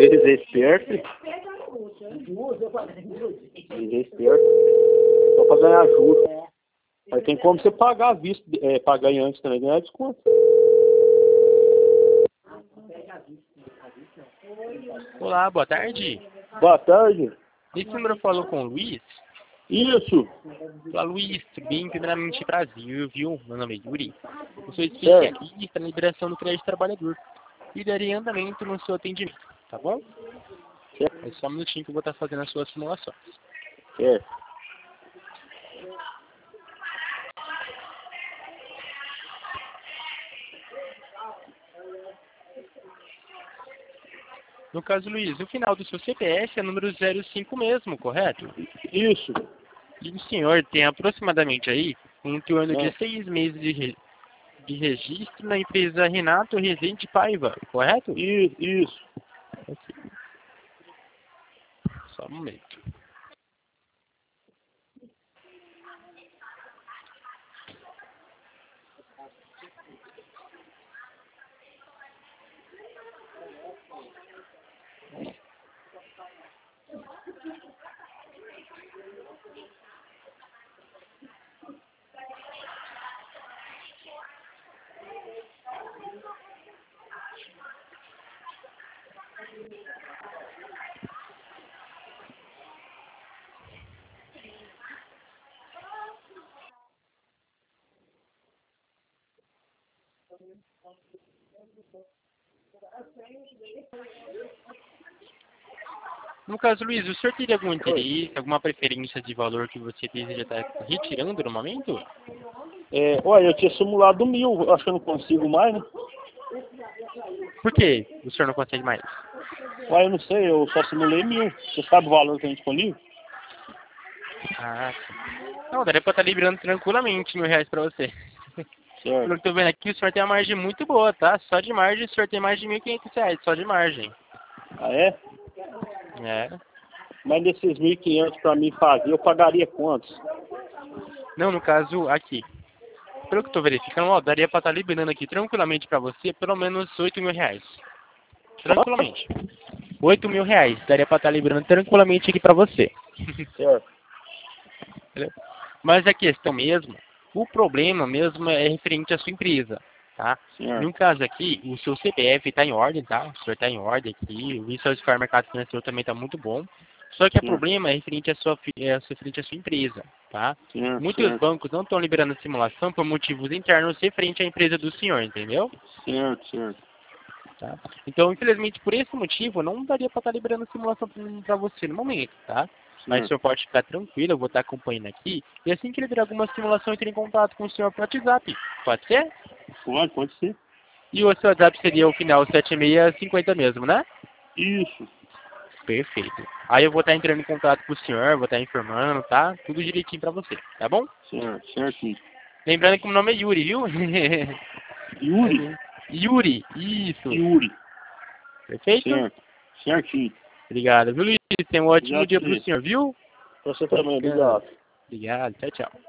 Eles é esperto. Eles é esperto. Só pra ganhar juros. Aí tem como você pagar à vista, pagar em antes também, ganhar desconto. Olá, boa tarde. Boa tarde. Esse número falou com o Luiz? Isso. Olá, Luiz, tudo bem? Primeiramente, prazer, viu? Meu nome é Yuri. Eu sou especialista na liberação do crédito trabalhador e darei andamento no seu atendimento, tá bom? É só um minutinho que eu vou estar fazendo as suas simulações. No caso, Luiz, o final do seu CPF é número 05 mesmo, correto? Isso. E o senhor tem aproximadamente aí em torno de 6 meses de registro na empresa Renato Rezende Paiva, correto? Isso. Ok. Só um momento. No caso, Luiz, o senhor teria algum interesse, alguma preferência de valor que você deseja estar retirando no momento? Olha, eu tinha simulado 1000, acho que eu não consigo mais, né? Por que o senhor não consegue mais? Ué, eu não sei, eu só simulei 1000. Você sabe o valor que tem disponível? Ah, sim. Não, daria pra estar liberando tranquilamente R$ 1.000 pra você. Pelo que eu tô vendo aqui, o senhor tem uma margem muito boa, tá? Só de margem, o senhor tem mais de R$ 1.500, só de margem. Ah, é? É. Mas desses 1.500 pra mim fazer, eu pagaria quantos? Não, no caso, aqui. Pelo que eu tô verificando, ó, daria pra estar liberando aqui tranquilamente pra você pelo menos R$ 8.000. Tranquilamente. R$ 8.000 daria pra estar liberando tranquilamente aqui pra você. Certo. Mas a questão mesmo, o problema mesmo é referente à sua empresa, tá? Certo. No caso aqui, o seu CPF está em ordem, tá? O senhor está em ordem aqui, o Visa de Mercado Financeiro também está muito bom. Só que o problema é referente referente à sua empresa, tá? Muitos bancos não estão liberando a simulação por motivos internos referente à empresa do senhor, entendeu? Certo. Tá? Então, infelizmente, por esse motivo, não daria para estar liberando a simulação para você no momento, tá? Mas o senhor pode ficar tranquilo, eu vou estar acompanhando aqui. E assim que ele virar alguma simulação, entre em contato com o senhor pelo WhatsApp. Pode ser? Pode ser. E o seu WhatsApp seria o final 7650 mesmo, né? Isso. Perfeito. Aí eu vou estar entrando em contato com o senhor, vou estar informando, tá? Tudo direitinho pra você, tá bom? Certinho. Lembrando que o meu nome é Yuri, viu? Yuri? Yuri, isso. Yuri. Perfeito? Certinho. Obrigado, viu, Luiz? Tenha um ótimo Obrigado dia por pro você. senhor, viu? Você também, obrigado. Obrigado, tchau, tchau.